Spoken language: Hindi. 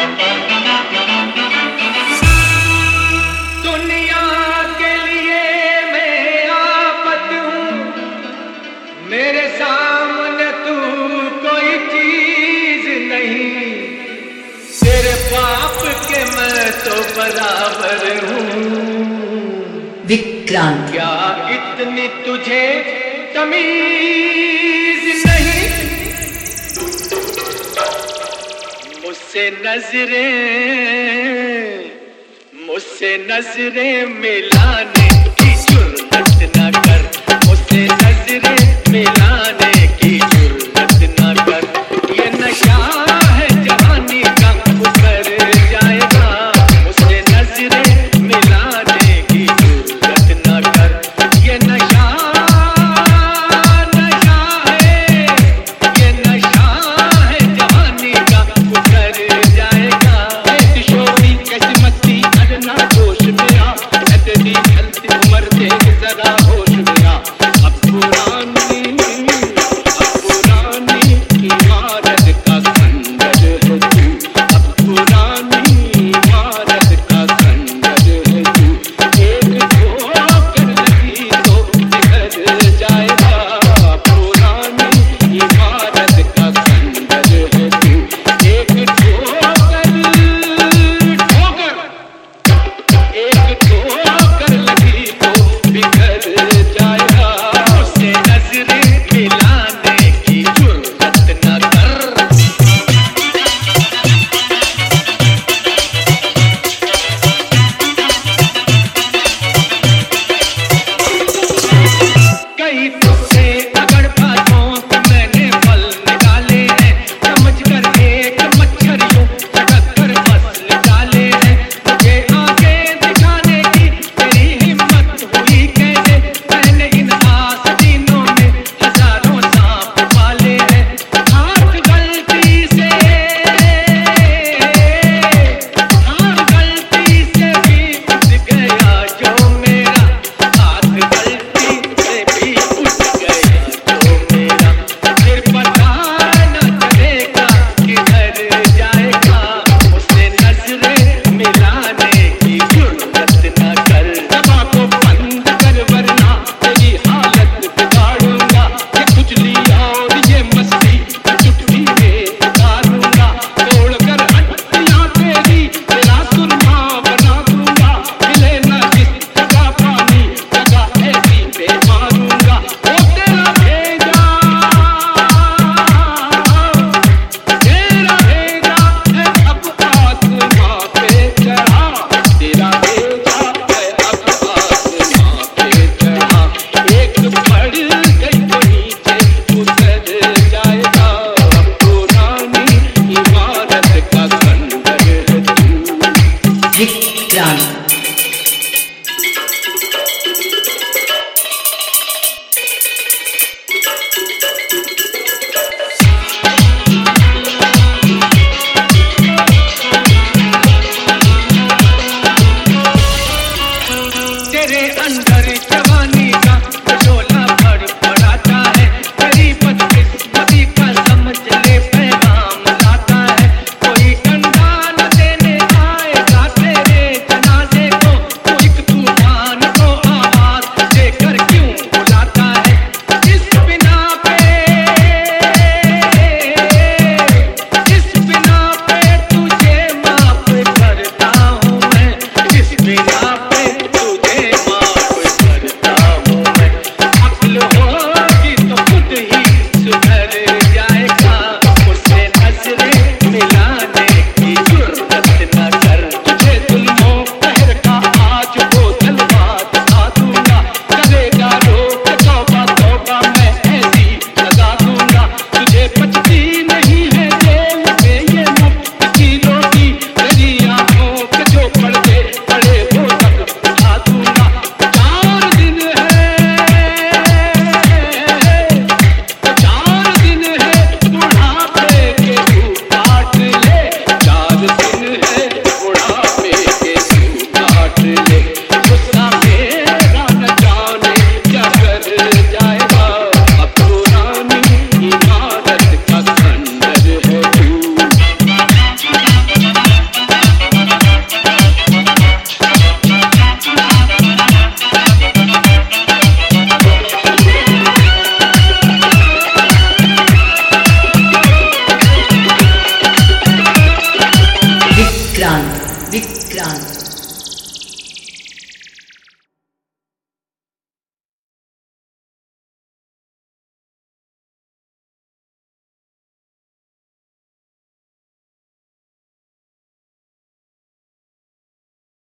दुनिया के लिए मैं आफत हूँ, मेरे सामने तू कोई चीज नहीं, तेरे बाप के मैं तो बराबर हूँ। विक्रांत, क्या इतनी तुझे तमीज नहीं, मुझसे नजरें मिलाने की जुर्रत न कर, मुझसे नजरें मिलाने की जुर्रत न कर। ये नशा है जवानी का उतर जाएगा, मुझसे नजरें मिलाने की जुर्रत न कर। ये नशा है, ये नशा है जवानी का उतर जाएगा। किशोरी कैसी मस्ती करना जोश में आ, तेरी ढलती उम्र देख जरा होश में आ। अब पुरानी विक्रांत विक्रांत